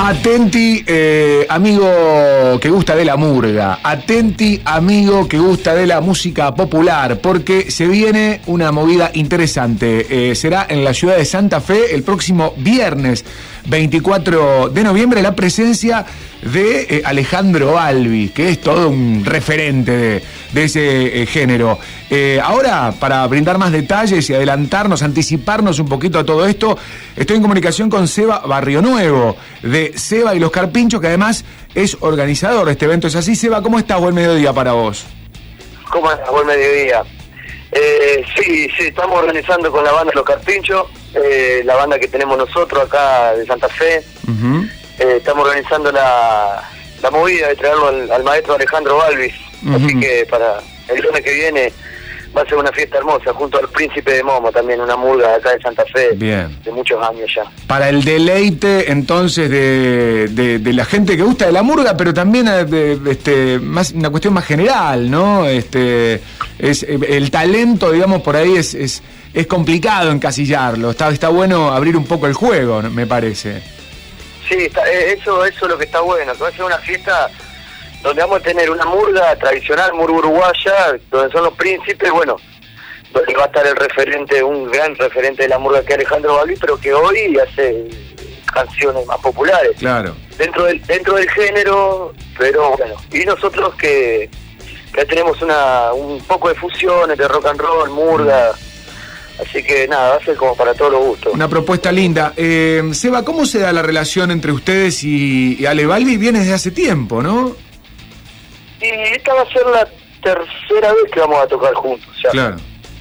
Atenti, amigo que gusta de la murga. Atenti, amigo que gusta de la música popular, porque se viene una movida interesante. Será en la ciudad de Santa Fe el próximo viernes 24 de noviembre la presencia de Alejandro Balbi, que es todo un referente de ese género. Ahora, para brindar más detalles y adelantarnos, anticiparnos un poquito a todo esto, estoy en comunicación con Seba Barrionuevo, de Seba y los Carpinchos, que además es organizador de este evento. ¿Es así, Seba? ¿Cómo estás? Buen mediodía para vos. ¿Cómo estás? Buen mediodía. Sí, estamos organizando con la banda Los Carpinchos, la banda que tenemos nosotros acá de Santa Fe. Uh-huh. Estamos organizando la movida de traerlo al maestro Alejandro Balbi. Uh-huh. Así que para el lunes que viene va a ser una fiesta hermosa, junto al Príncipe de Momo, también una murga acá de Santa Fe. Bien. De muchos años ya. Para el deleite, entonces, de la gente que gusta de la murga, pero también más una cuestión más general, ¿no? Es el talento, digamos, por ahí es complicado encasillarlo. Está bueno abrir un poco el juego, me parece. Sí, eso es lo que está bueno, que va a ser una fiesta donde vamos a tener una murga tradicional, murga uruguaya, donde son los príncipes, bueno, donde va a estar el referente, un gran referente de la murga que es Alejandro Balbi, pero que hoy hace canciones más populares. Claro. Dentro del género, pero bueno, y nosotros que tenemos un poco de fusiones de rock and roll, murga. Así que nada, va a ser como para todos los gustos. Una propuesta linda. Seba, ¿cómo se da la relación entre ustedes y Ale Balbi? Viene desde hace tiempo, ¿no? Y esta va a ser la tercera vez que vamos a tocar juntos. Ya. Claro.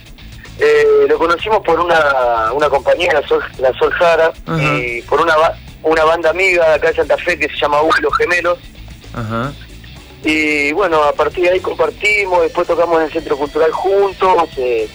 Lo conocimos por una compañía, la Sol Jara, y por una banda amiga de acá de Santa Fe que se llama Los Gemelos. Ajá. Y bueno, a partir de ahí compartimos, después tocamos en el Centro Cultural juntos.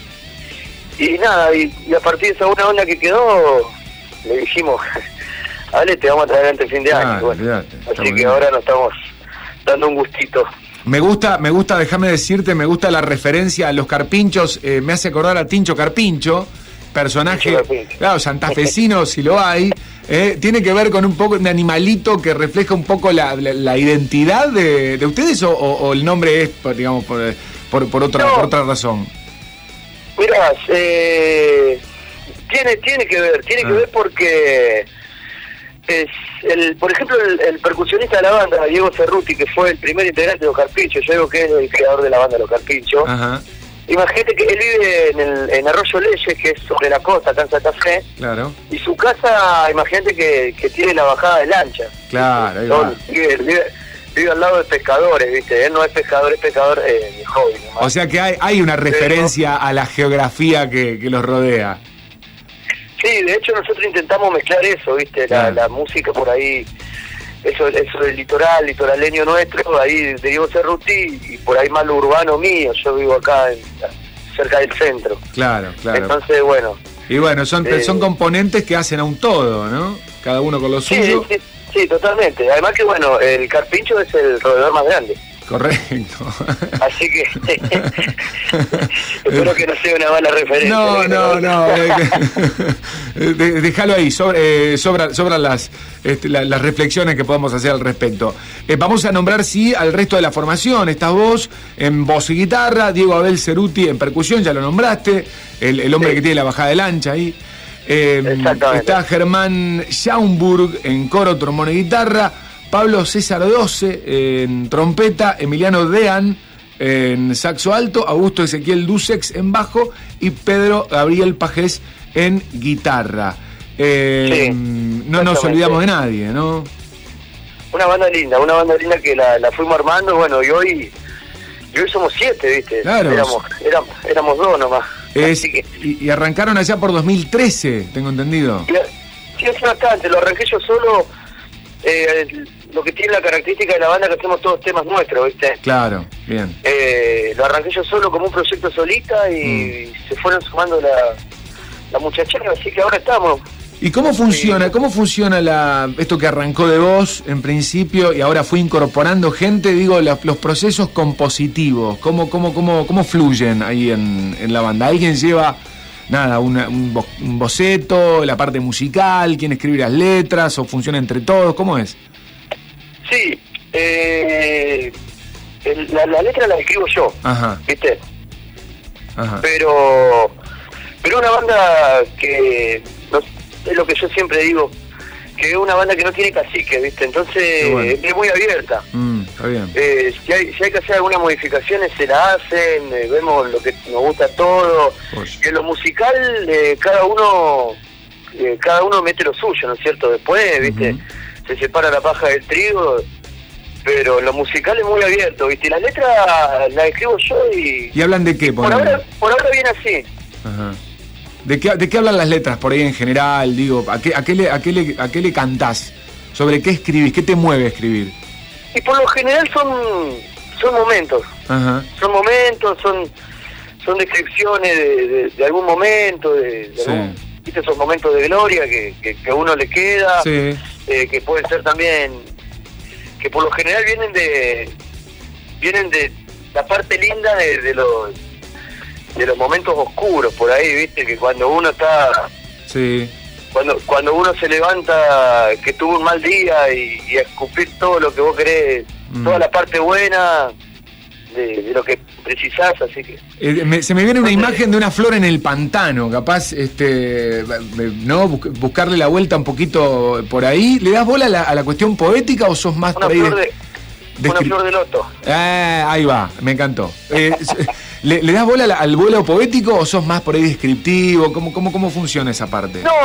Y nada, y a partir de esa buena onda que quedó, le dijimos, Ale, te vamos a traer antes del fin de año. Bueno, así que ahora nos estamos dando un gustito. Me gusta, déjame decirte, me gusta la referencia a los Carpinchos, me hace acordar a Tincho Carpincho, personaje, claro, santafesino si lo hay, tiene que ver con un poco un animalito que refleja un poco la identidad de ustedes o el nombre es, digamos, por otra razón. Mirá, tiene que ver porque por ejemplo el percusionista de la banda, Diego Cerruti, que fue el primer integrante de Los Carpinchos, yo digo que es el creador de la banda Los Carpinchos. Ajá. Imagínate que él vive en Arroyo Leyes, que es sobre la costa, acá en Santa Fe. Claro. Y su casa, imagínate que tiene la bajada de lancha. Claro, vive al lado de pescadores, ¿viste? Él no es pescador, es pescador de hobby nomás. O sea que hay una referencia a la geografía que los rodea. Sí, de hecho nosotros intentamos mezclar eso, ¿viste? La música por ahí, eso del litoraleño nuestro, ahí de Diego Cerruti, y por ahí más lo urbano mío. Yo vivo acá cerca del centro. Claro. Entonces, bueno. Y bueno, son componentes que hacen a un todo, ¿no? Cada uno con lo suyo. Sí, totalmente. Además que, bueno, el Carpincho es el roedor más grande. Correcto. Así que espero que no sea una mala referencia. No. Déjalo ahí, sobran las reflexiones que podemos hacer al respecto. Vamos a nombrar, sí, al resto de la formación. Estás vos en voz y guitarra, Diego Abel Cerruti en percusión, ya lo nombraste, el hombre que tiene la bajada de lancha ahí. Está Germán Schaumburg en coro, trombón y guitarra, Pablo César Doce en trompeta, Emiliano Dean en saxo alto, Augusto Ezequiel Dusex en bajo y Pedro Gabriel Pajés en guitarra. No nos olvidamos de nadie, ¿no? Una banda linda que la fuimos armando, bueno, y hoy somos 7, ¿viste? Claro. Éramos 2 nomás. Y arrancaron allá por 2013, tengo entendido. Sí, es bastante, lo arranqué yo solo. Lo que tiene la característica de la banda, que hacemos todos temas nuestros, ¿viste? Claro, bien. Lo arranqué yo solo como un proyecto solista y se fueron sumando la muchachada, así que ahora estamos. ¿Y cómo funciona? Sí. ¿Cómo funciona esto que arrancó de vos en principio y ahora fue incorporando gente? Digo, los procesos compositivos, ¿cómo fluyen ahí en la banda? ¿Alguien lleva nada, un boceto, la parte musical, quién escribe las letras o funciona entre todos, ¿cómo es? Sí, la letra la escribo yo, ajá, ¿viste? Ajá. Pero una banda que, no, es lo que yo siempre digo, que es una banda que no tiene cacique, ¿viste? Entonces bueno, es muy abierta. Está bien. Si hay que hacer algunas modificaciones, se la hacen, vemos lo que nos gusta todo. Que en lo musical, cada uno mete lo suyo, ¿no es cierto? Después, ¿viste? Se separa la paja del trigo, pero lo musical es muy abierto, ¿viste? Y la letra la escribo yo y... ¿Y hablan de qué? Por ahora viene así. Ajá. ¿De qué hablan las letras por ahí en general? Digo, ¿a qué le cantás? ¿Sobre qué escribís? ¿Qué te mueve a escribir? Y por lo general son momentos. Ajá. Son momentos, son descripciones de algún momento, de algún, ¿viste? Esos momentos de gloria que a uno le queda, sí. Que puede ser también, que por lo general vienen de la parte linda de los momentos oscuros por ahí, ¿viste? Que cuando uno está... Sí. Cuando uno se levanta, que tuvo un mal día y a escupir todo lo que vos querés, toda la parte buena de lo que precisás, así que... se me viene una imagen de una flor en el pantano, capaz, ¿no? Buscarle la vuelta un poquito por ahí. ¿Le das bola a la cuestión poética o sos más una por ahí una flor de loto. Ahí va, me encantó. ¿Le das bola al vuelo poético o sos más por ahí descriptivo? ¿Cómo funciona esa parte? No.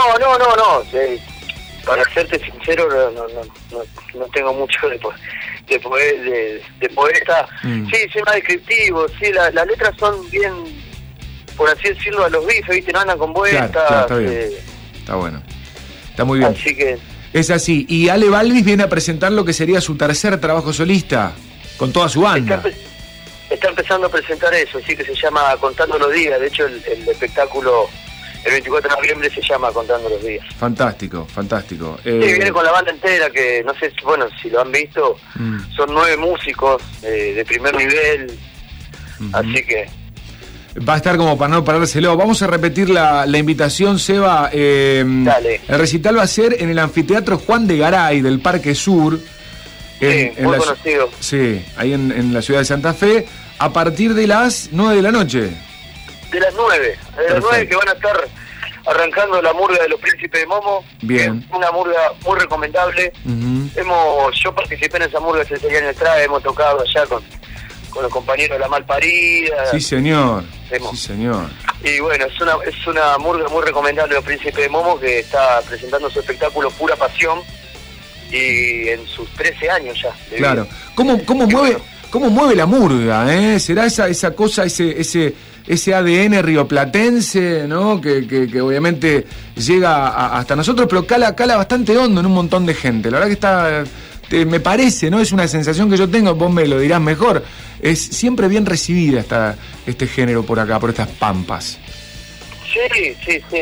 Para serte sincero, no tengo mucho de poeta. Sí, soy más descriptivo. Sí, las letras son bien, por así decirlo, a los bifes, ¿viste? No andan con vueltas. Claro, está bien. Está bueno. Está muy bien. Así que... Es así. Y Ale Balvis viene a presentar lo que sería su tercer trabajo solista, con toda su banda. Está empezando a presentar eso, así que se llama Contando los Días. De hecho, el espectáculo el 24 de noviembre se llama Contando los Días. Fantástico. Sí, viene con la banda entera, que no sé, bueno, si lo han visto, son 9 músicos de primer nivel, así que... Va a estar como para no parárselo. Vamos a repetir la invitación, Seba. Dale. El recital va a ser en el Anfiteatro Juan de Garay del Parque Sur. Sí, muy conocido. Sí, ahí en la ciudad de Santa Fe, a partir de las 9 de la noche. De las 9. De las 9 que van a estar arrancando la murga de los Príncipes de Momo. Bien. Una murga muy recomendable. Yo participé en esa murga ese día en el TRAE, hemos tocado allá con los compañeros de La Malparida. Sí, señor. Sí, señor. Y bueno, es una murga muy recomendable de los Príncipes de Momo, que está presentando su espectáculo Pura Pasión, y en sus 13 años ya. Claro. ¿Cómo mueve la murga? ¿Será esa cosa, ese ADN rioplatense, ¿no? Que obviamente llega hasta nosotros, pero cala bastante hondo en un montón de gente. La verdad que está... me parece, ¿no? Es una sensación que yo tengo, vos me lo dirás mejor. Es siempre bien recibida este género por acá, por estas pampas. Sí.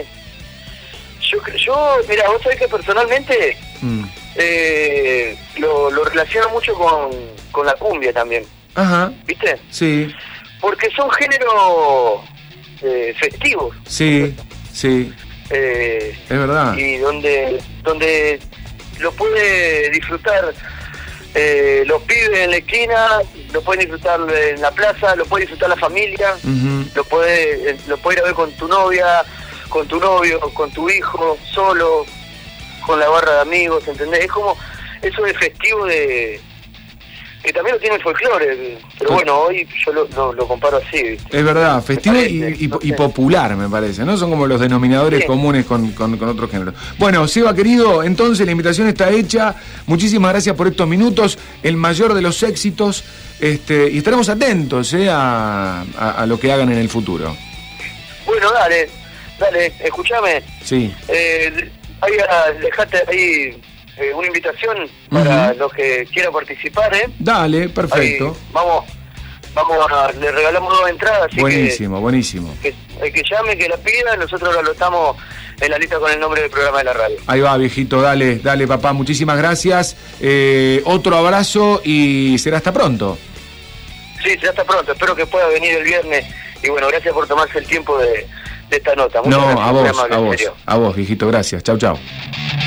Yo mira, vos sabés que personalmente lo relaciono mucho con la cumbia también. Ajá. ¿Viste? Sí. Porque son géneros festivos. Sí. Es verdad. Y donde lo puede disfrutar los pibes en la esquina, lo pueden disfrutar en la plaza, lo puede disfrutar la familia, lo puede ir a ver con tu novia, con tu novio, con tu hijo, solo, con la barra de amigos, ¿entendés? Es como eso de festivo que también lo tiene el folclore, pero bueno, hoy yo lo comparo así, ¿viste? Es verdad, festivo y popular, me parece, ¿no? Son como los denominadores comunes con otros géneros. Bueno, Seba, querido, entonces la invitación está hecha. Muchísimas gracias por estos minutos, el mayor de los éxitos, y estaremos atentos a lo que hagan en el futuro. Bueno, dale, escúchame. Sí. Dejate ahí una invitación para los que quieran participar, Dale, perfecto. Ahí, le regalamos 2 entradas, así buenísimo. Que el que llame, que la pida, nosotros lo anotamos en la lista con el nombre del programa de la radio. Ahí va, viejito, dale, papá, muchísimas gracias. Otro abrazo y será hasta pronto. Sí, será hasta pronto, espero que pueda venir el viernes. Y bueno, gracias por tomarse el tiempo de esta nota. No, a vos, viejito, gracias. Chau, chau.